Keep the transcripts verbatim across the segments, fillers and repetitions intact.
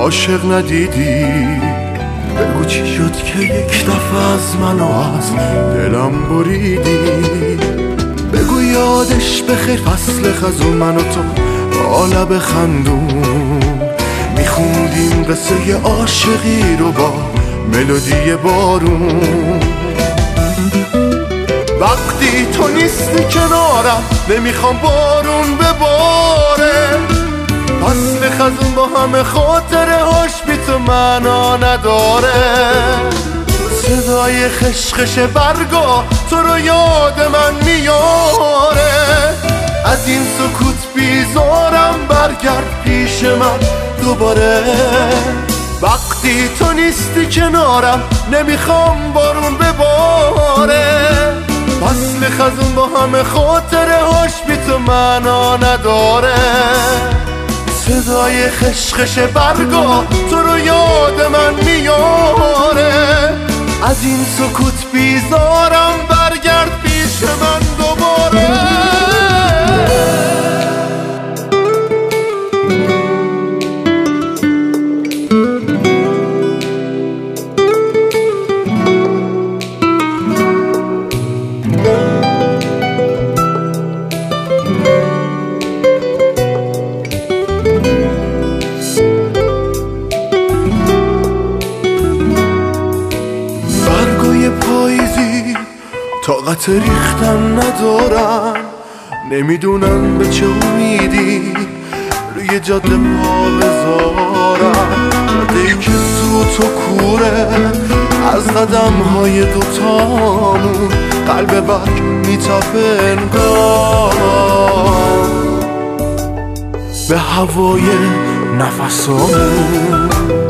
عاشق ندیدی؟ بگو چی شد که یک دفعه از منو از دلم بریدی؟ بگو یادش بخیر فصل خزون من و تو با لب خندون میخوندیم قصه عاشقی رو با ملودی بارون. وقتی تو نیستی کنارم نمیخوام بارون بباره، فصل خزون با همه خاطره هاش بی تو معنا نداره. صدای خشخش برگا تو رو یاد من میاره، از این سکوت بیزارم برگرد پیش من دوباره. وقتی تو نیستی کنارم نمیخوام بارون بباره، فصل خزون با همه خاطره هاش بی تو معنا نداره. صدای خشخش برگا تو رو یاد من میاره، از این سکوت بیزارم برگرد پیش من دوباره. پاییزی طاقت ریختن ندارن، نمیدونن به چه امیدی روی جاده پا بذارن. جاده‌ای که سوت و کوره از قدم های دوتامون، قلب برگ میتپه انگار به هوای نفسامون.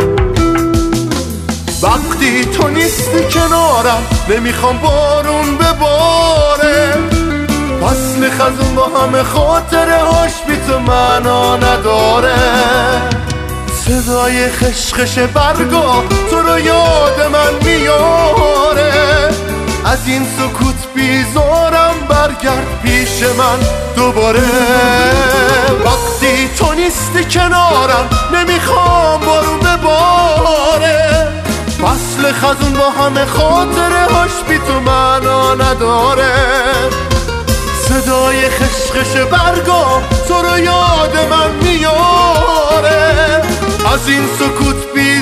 وقتی تو نیستی کنارم نمیخوام بارون بباره، فصل خزون با همه خاطره هاش بی تو معنا نداره. صدای خشخش برگا تو رو یاد من میاره، از این سکوت بیزارم برگرد پیش من دوباره. وقتی تو نیستی کنارم نمیخوام بارون بباره، فصل خزون با همه خاطره هاش بی تو معنا نداره. صدای خشخش برگا تو رو یاد من میاره، از این سکوت بی